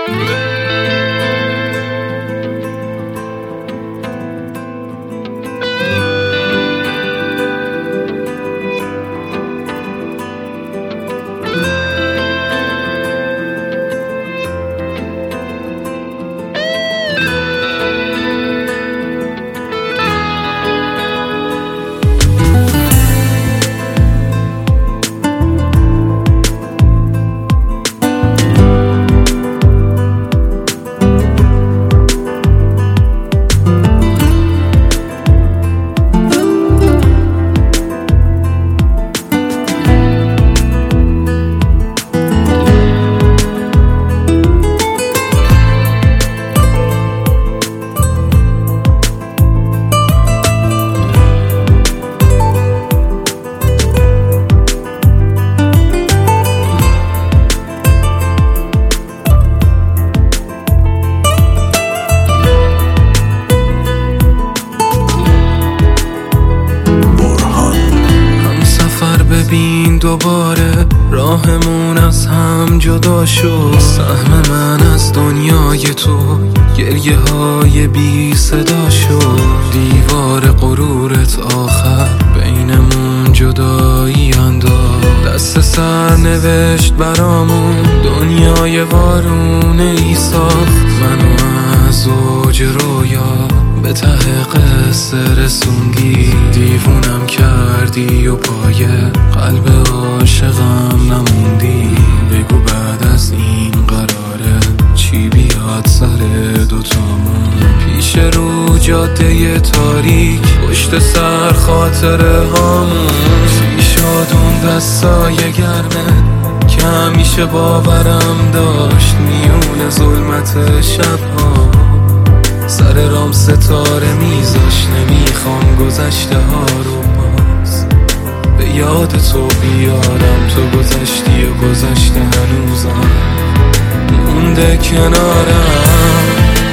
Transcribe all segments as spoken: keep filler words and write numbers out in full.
ببین دوباره راهمون از هم جدا شد. سهم من از دنیای تو گریه های بی صدا شد. دیوار غرورت آخر بینمون جدایی انداخت. دست سر نوشت برامون دنیای وارونه ای ساخت. منو از اوج رویا به ته قصه رسوندی. دیوونم کردی و پای قلب عاشقم نموندی. بگو بعد از این قراره چی بیاد سر دوتامون. پیش رو جاده تاریک پشت سر خاطره هامون. چی شد اون دستای گرمه که همیشه باورم داشت میون ظلمت شبها. سر رام ستاره میذاش. نمیخوام گذشته ها رو باز به یاد تو بیارم. تو گذشتی و گذشته هنوزم مونده کنارم.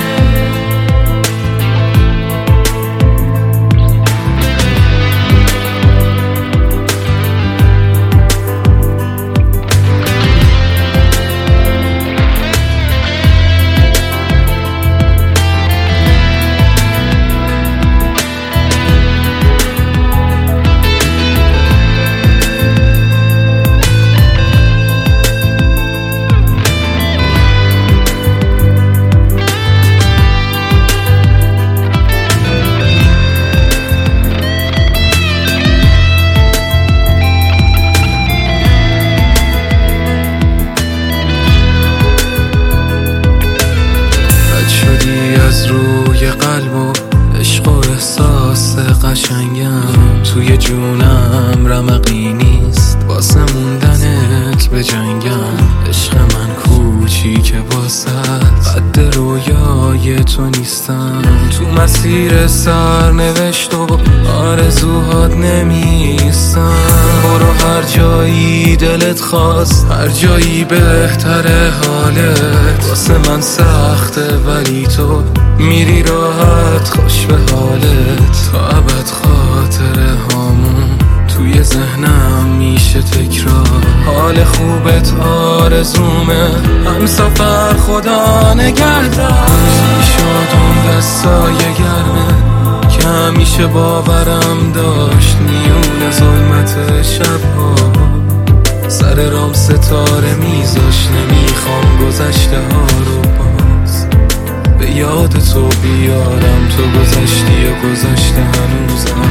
از روی قلب و عشق و احساس قشنگم. توی جونم رمقی نیست واسه موندنت به جنگم. عشق من کوچیکه واسه قد رویای تو نیستم. تو مسیر سرنوشت و آرزوهات نمیستم. برو هر جایی دلت خواست، هر جایی بهتره حالت. واسه من سخته ولی تو میری راحت خوش به حالت. تا ابد خاطره هامون توی ذهنم میشه تکرار. حال خوبت آرزومه هم سفر خدا نگهدار. چی شد اون دستای گرمه که همیشه باورم داشت میون ظلمت شبها. سر رام ستاره میذاش. نمیخوام گذشته ها رو باز به یاد تو بیارم. تو گذشتی و گذشته هنوزم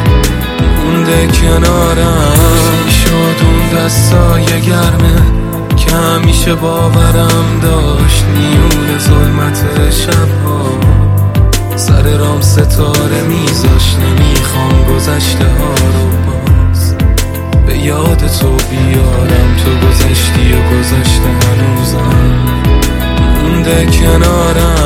مونده کنارم. چی شد اون دستای گرمه که همیشه باورم داشت میون ظلمت شبها. سر رام ستاره میذاش. نمیخوام گذشته ها رو باز به یاد تو بیارم. تو گذشتی و گذشته هنوزم مونده کنارم.